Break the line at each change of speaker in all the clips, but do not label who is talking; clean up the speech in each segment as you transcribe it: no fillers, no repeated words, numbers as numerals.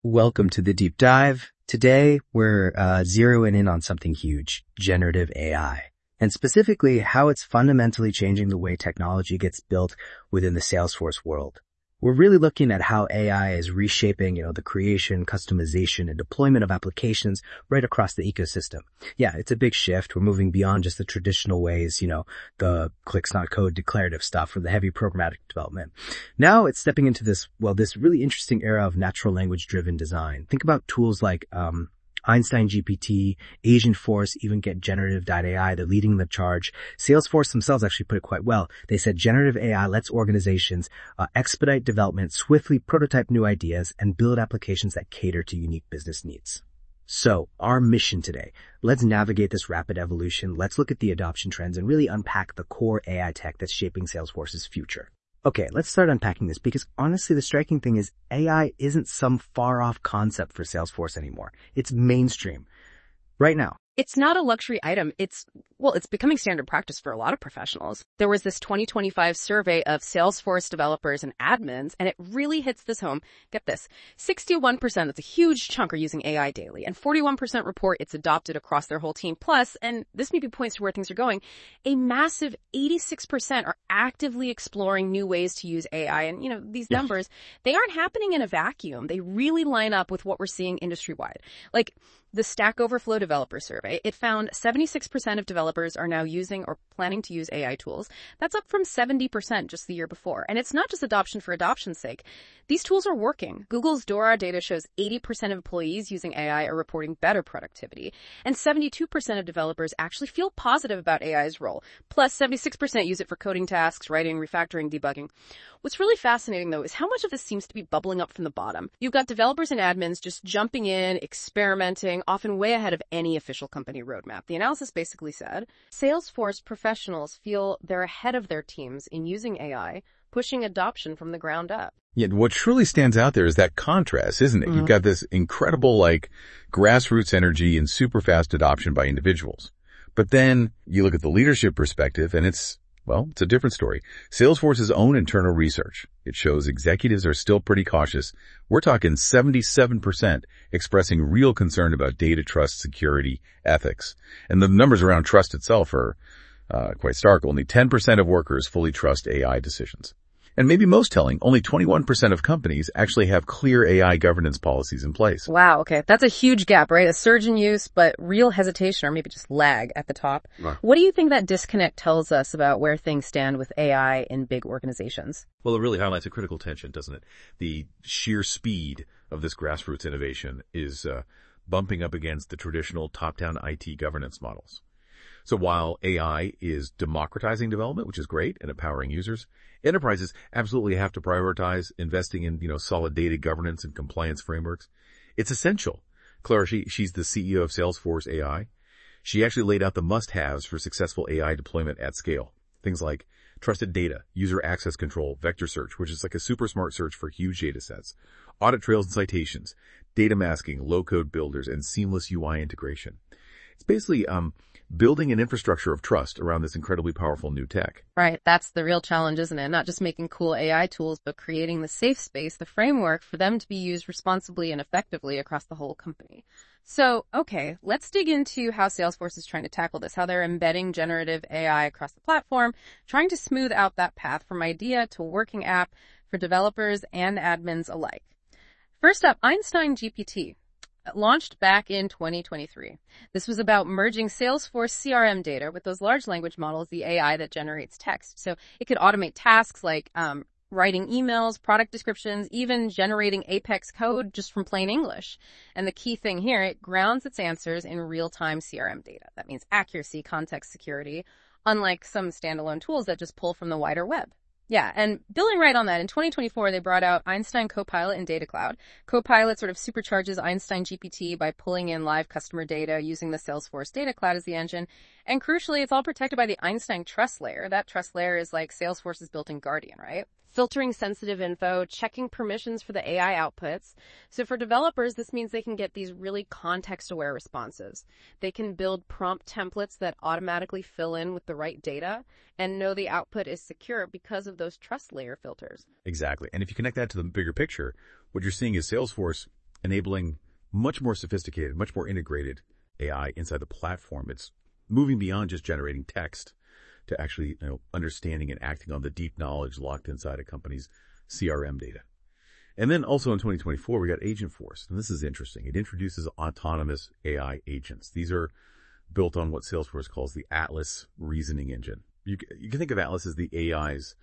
Welcome to the deep dive. Today, we're zeroing in on something huge, generative AI, and specifically how it's fundamentally changing the way technology gets built within the Salesforce world. We're really looking at how AI is reshaping, the creation, customization, and deployment of applications right across the ecosystem. Yeah, it's a big shift. We're moving beyond just the traditional ways, the clicks not code declarative stuff or the heavy programmatic development. Now it's stepping into this really interesting era of natural language driven design. Think about tools like, Einstein GPT, Agentforce, even get generative.ai. They're leading the charge. Salesforce themselves actually put it quite well. They said generative AI lets organizations expedite development, swiftly prototype new ideas, and build applications that cater to unique business needs. So, our mission today, let's navigate this rapid evolution. Let's look at the adoption trends and really unpack the core AI tech that's shaping Salesforce's future. Okay, let's start unpacking this because honestly, the striking thing is AI isn't some far-off concept for Salesforce anymore. It's mainstream. Right now.
It's not a luxury item. It's becoming standard practice for a lot of professionals. There was this 2025 survey of Salesforce developers and admins, and it really hits this home. Get this, 61%, that's a huge chunk, are using AI daily, and 41% report it's adopted across their whole team. Plus, and this maybe points to where things are going, a massive 86% are actively exploring new ways to use AI. And, these numbers, they aren't happening in a vacuum. They really line up with what we're seeing industry-wide. Like the Stack Overflow developer survey, it found 76% of developers are now using or planning to use AI tools. That's up from 70% just the year before. And it's not just adoption for adoption's sake. These tools are working. Google's Dora data shows 80% of employees using AI are reporting better productivity. And 72% of developers actually feel positive about AI's role. Plus, 76% use it for coding tasks, writing, refactoring, debugging. What's really fascinating, though, is how much of this seems to be bubbling up from the bottom. You've got developers and admins just jumping in, experimenting, often way ahead of any official company roadmap. The analysis basically said, Salesforce professionals feel they're ahead of their teams in using AI, pushing adoption from the ground up.
Yeah, what truly stands out there is that contrast, isn't it? You've got this incredible, grassroots energy and super fast adoption by individuals. But then you look at the leadership perspective and it's a different story. Salesforce's own internal research, it shows executives are still pretty cautious. We're talking 77% expressing real concern about data trust, security, ethics. And the numbers around trust itself are quite stark. Only 10% of workers fully trust AI decisions. And maybe most telling, only 21% of companies actually have clear AI governance policies in place.
Wow, okay. That's a huge gap, right? A surge in use, but real hesitation or maybe just lag at the top. Wow. What do you think that disconnect tells us about where things stand with AI in big organizations?
Well, it really highlights a critical tension, doesn't it? The sheer speed of this grassroots innovation is bumping up against the traditional top-down IT governance models. So while AI is democratizing development, which is great, and empowering users, enterprises absolutely have to prioritize investing in, solid data governance and compliance frameworks. It's essential. Clara, she's the CEO of Salesforce AI. She actually laid out the must-haves for successful AI deployment at scale. Things like trusted data, user access control, vector search, which is like a super smart search for huge data sets, audit trails and citations, data masking, low-code builders, and seamless UI integration. It's basically building an infrastructure of trust around this incredibly powerful new tech.
Right. That's the real challenge, isn't it? Not just making cool AI tools, but creating the safe space, the framework for them to be used responsibly and effectively across the whole company. So, okay, let's dig into how Salesforce is trying to tackle this, how they're embedding generative AI across the platform, trying to smooth out that path from idea to working app for developers and admins alike. First up, Einstein GPT. Launched back in 2023. This was about merging Salesforce CRM data with those large language models, the AI that generates text. So it could automate tasks like writing emails, product descriptions, even generating Apex code just from plain English. And the key thing here, it grounds its answers in real-time CRM data. That means accuracy, context security, unlike some standalone tools that just pull from the wider web. Yeah, and building right on that, in 2024, they brought out Einstein Copilot in Data Cloud. Copilot sort of supercharges Einstein GPT by pulling in live customer data using the Salesforce Data Cloud as the engine. And crucially, it's all protected by the Einstein Trust Layer. That trust layer is like Salesforce's built-in guardian, right? Filtering sensitive info, checking permissions for the AI outputs. So for developers, this means they can get these really context-aware responses. They can build prompt templates that automatically fill in with the right data and know the output is secure because of those trust layer filters.
Exactly. And if you connect that to the bigger picture, what you're seeing is Salesforce enabling much more sophisticated, much more integrated AI inside the platform. It's moving beyond just generating text to actually, understanding and acting on the deep knowledge locked inside a company's CRM data. And then also in 2024, we got Agentforce, and this is interesting. It introduces autonomous AI agents. These are built on what Salesforce calls the Atlas reasoning engine. You can think of Atlas as the AI's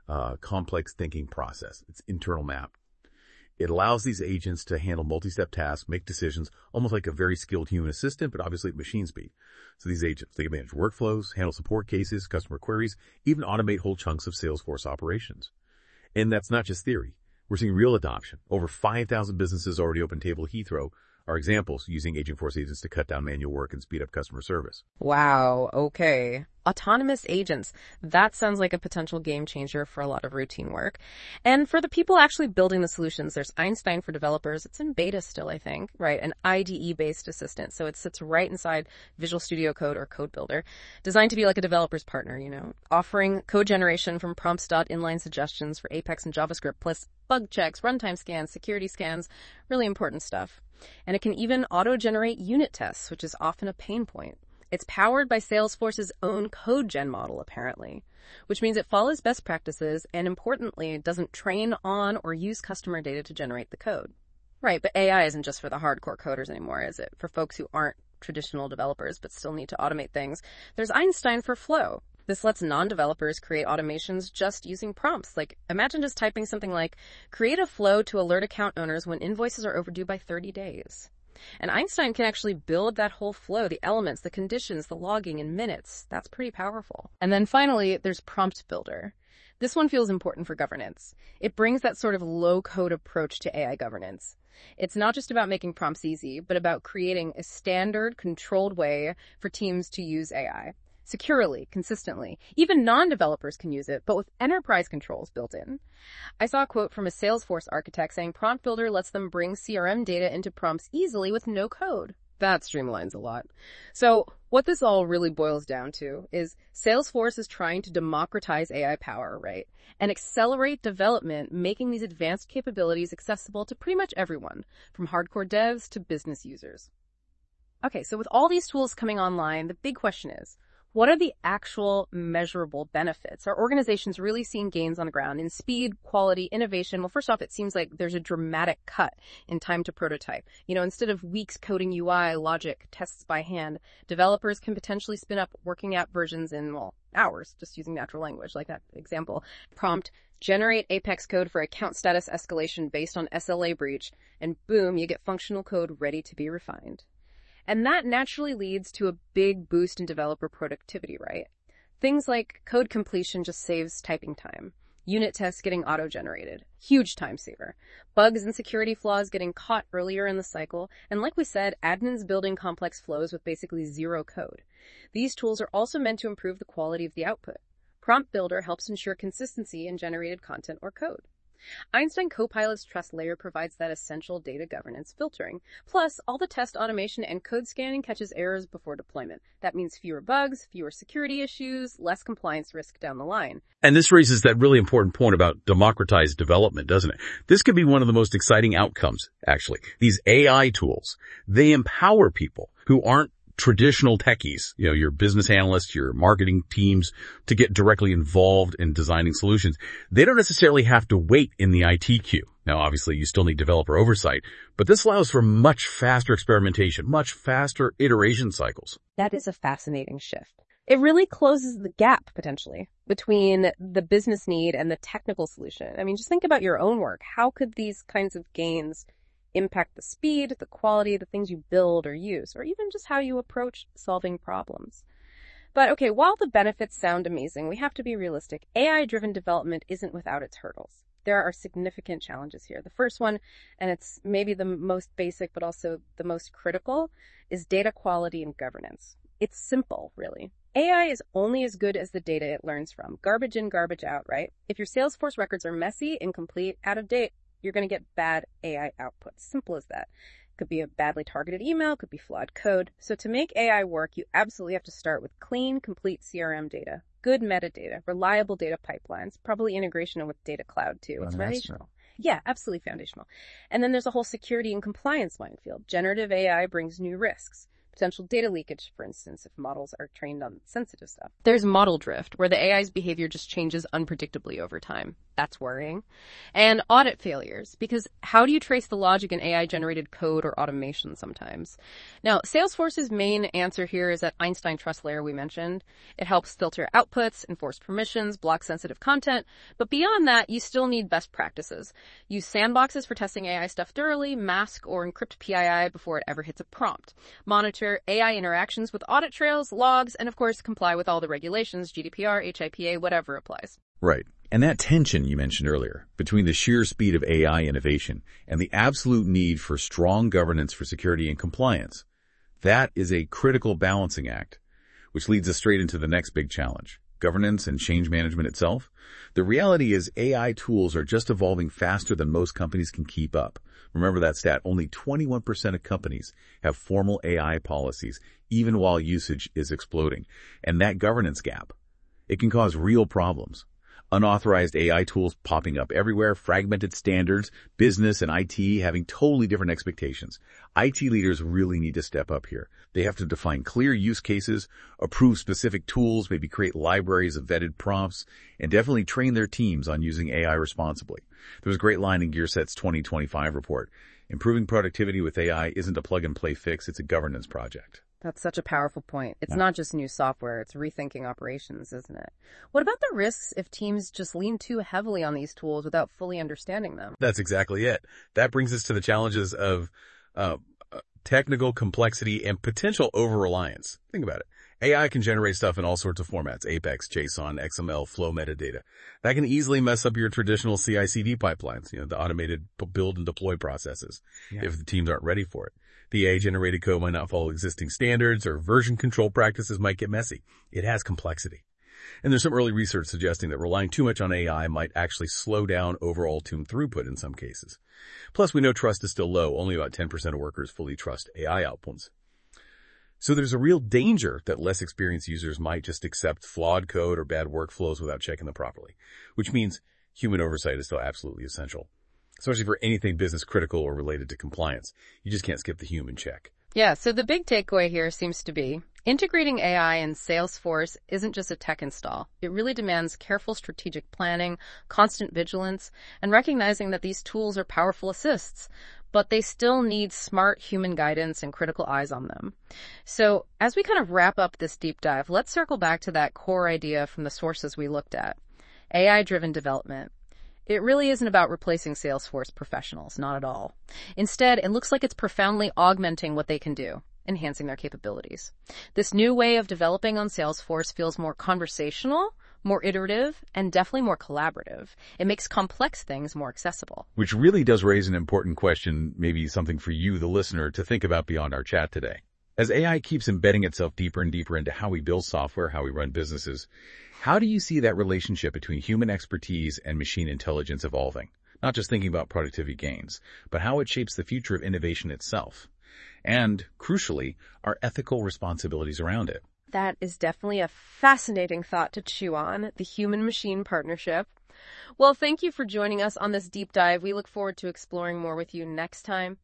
complex thinking process, its internal map. It allows these agents to handle multi-step tasks, make decisions, almost like a very skilled human assistant, but obviously at machine speed. So these agents, they can manage workflows, handle support cases, customer queries, even automate whole chunks of Salesforce operations. And that's not just theory. We're seeing real adoption. Over 5,000 businesses already open table at Heathrow are examples using Agentforce agents to cut down manual work and speed up customer service.
Wow, okay. Autonomous agents. That sounds like a potential game changer for a lot of routine work. And for the people actually building the solutions, there's Einstein for developers. It's in beta still, I think, right? An IDE-based assistant. So it sits right inside Visual Studio Code or Code Builder, designed to be like a developer's partner, offering code generation from prompts.inline suggestions for Apex and JavaScript, plus bug checks, runtime scans, security scans, really important stuff. And it can even auto-generate unit tests, which is often a pain point. It's powered by Salesforce's own code gen model, apparently, which means it follows best practices and, importantly, doesn't train on or use customer data to generate the code. Right, but AI isn't just for the hardcore coders anymore, is it? For folks who aren't traditional developers but still need to automate things, there's Einstein for Flow. This lets non-developers create automations just using prompts. Like, imagine just typing something like, create a flow to alert account owners when invoices are overdue by 30 days. And Einstein can actually build that whole flow, the elements, the conditions, the logging in minutes. That's pretty powerful. And then finally, there's Prompt Builder. This one feels important for governance. It brings that sort of low-code approach to AI governance. It's not just about making prompts easy, but about creating a standard, controlled way for teams to use AI. Securely, consistently. Even non-developers can use it, but with enterprise controls built in. I saw a quote from a Salesforce architect saying Prompt Builder lets them bring CRM data into prompts easily with no code. That streamlines a lot. So what this all really boils down to is Salesforce is trying to democratize AI power, right? And accelerate development, making these advanced capabilities accessible to pretty much everyone, from hardcore devs to business users. Okay, so with all these tools coming online, the big question is, what are the actual measurable benefits? Are organizations really seeing gains on the ground in speed, quality, innovation? Well, first off, it seems like there's a dramatic cut in time to prototype. Instead of weeks coding UI, logic, tests by hand, developers can potentially spin up working app versions in, hours, just using natural language, like that example. Prompt, generate Apex code for account status escalation based on SLA breach, and boom, you get functional code ready to be refined. And that naturally leads to a big boost in developer productivity, right? Things like code completion just saves typing time. Unit tests getting auto-generated. Huge time saver. Bugs and security flaws getting caught earlier in the cycle. And like we said, admins building complex flows with basically zero code. These tools are also meant to improve the quality of the output. Prompt Builder helps ensure consistency in generated content or code. Einstein Copilot's trust layer provides that essential data governance filtering. Plus, all the test automation and code scanning catches errors before deployment. That means fewer bugs, fewer security issues, less compliance risk down the line.
And this raises that really important point about democratized development, doesn't it? This could be one of the most exciting outcomes, actually. These AI tools, they empower people who aren't traditional techies, your business analysts, your marketing teams, to get directly involved in designing solutions. They don't necessarily have to wait in the IT queue. Now, obviously, you still need developer oversight, but this allows for much faster experimentation, much faster iteration cycles.
That is a fascinating shift. It really closes the gap, potentially, between the business need and the technical solution. I mean, just think about your own work. How could these kinds of gains impact the speed, the quality, the things you build or use, or even just how you approach solving problems? But okay, while the benefits sound amazing, we have to be realistic. AI-driven development isn't without its hurdles. There are significant challenges here. The first one, and it's maybe the most basic but also the most critical, is data quality and governance. It's simple, really. AI is only as good as the data it learns from. Garbage in, garbage out, right? If your Salesforce records are messy, incomplete, out of date, you're going to get bad AI output. Simple as that. Could be a badly targeted email, could be flawed code. So to make AI work, you absolutely have to start with clean, complete CRM data, good metadata, reliable data pipelines, probably integration with Data Cloud too. It's foundational. Yeah, absolutely foundational. And then there's a whole security and compliance minefield. Generative AI brings new risks. Potential data leakage, for instance, if models are trained on sensitive stuff. There's model drift, where the AI's behavior just changes unpredictably over time. That's worrying. And audit failures, because how do you trace the logic in AI-generated code or automation sometimes? Now, Salesforce's main answer here is that Einstein trust layer we mentioned. It helps filter outputs, enforce permissions, block sensitive content, but beyond that, you still need best practices. Use sandboxes for testing AI stuff thoroughly, mask or encrypt PII before it ever hits a prompt. Monitor AI interactions with audit trails, logs, and of course comply with all the regulations, GDPR, HIPAA, whatever applies.
Right. And that tension you mentioned earlier between the sheer speed of AI innovation and the absolute need for strong governance for security and compliance, that is a critical balancing act, which leads us straight into the next big challenge, governance and change management itself. The reality is AI tools are just evolving faster than most companies can keep up. Remember that stat, only 21% of companies have formal AI policies, even while usage is exploding. And that governance gap, it can cause real problems. Unauthorized AI tools popping up everywhere, fragmented standards, business and IT having totally different expectations. IT leaders really need to step up here. They have to define clear use cases, approve specific tools, maybe create libraries of vetted prompts, and definitely train their teams on using AI responsibly. There was a great line in GearSet's 2025 report. Improving productivity with AI isn't a plug-and-play fix, it's a governance project.
That's such a powerful point. It's not just new software, it's rethinking operations, isn't it? What about the risks if teams just lean too heavily on these tools without fully understanding them?
That's exactly it. That brings us to the challenges of technical complexity and potential over-reliance. Think about it. AI can generate stuff in all sorts of formats, Apex, JSON, XML, flow metadata. That can easily mess up your traditional CI/CD pipelines, the automated build and deploy processes, if the teams aren't ready for it. The AI-generated code might not follow existing standards, or version control practices might get messy. It has complexity. And there's some early research suggesting that relying too much on AI might actually slow down overall team throughput in some cases. Plus, we know trust is still low. Only about 10% of workers fully trust AI outputs. So there's a real danger that less experienced users might just accept flawed code or bad workflows without checking them properly, which means human oversight is still absolutely essential, especially for anything business critical or related to compliance. You just can't skip the human check.
Yeah, so the big takeaway here seems to be integrating AI in Salesforce isn't just a tech install. It really demands careful strategic planning, constant vigilance, and recognizing that these tools are powerful assists, but they still need smart human guidance and critical eyes on them. So as we kind of wrap up this deep dive, let's circle back to that core idea from the sources we looked at. AI-driven development. It really isn't about replacing Salesforce professionals, not at all. Instead, it looks like it's profoundly augmenting what they can do, enhancing their capabilities. This new way of developing on Salesforce feels more conversational, more iterative, and definitely more collaborative. It makes complex things more accessible.
Which really does raise an important question, maybe something for you, the listener, to think about beyond our chat today. As AI keeps embedding itself deeper and deeper into how we build software, how we run businesses, how do you see that relationship between human expertise and machine intelligence evolving? Not just thinking about productivity gains, but how it shapes the future of innovation itself. And, crucially, our ethical responsibilities around it.
That is definitely a fascinating thought to chew on, the human-machine partnership. Well, thank you for joining us on this deep dive. We look forward to exploring more with you next time.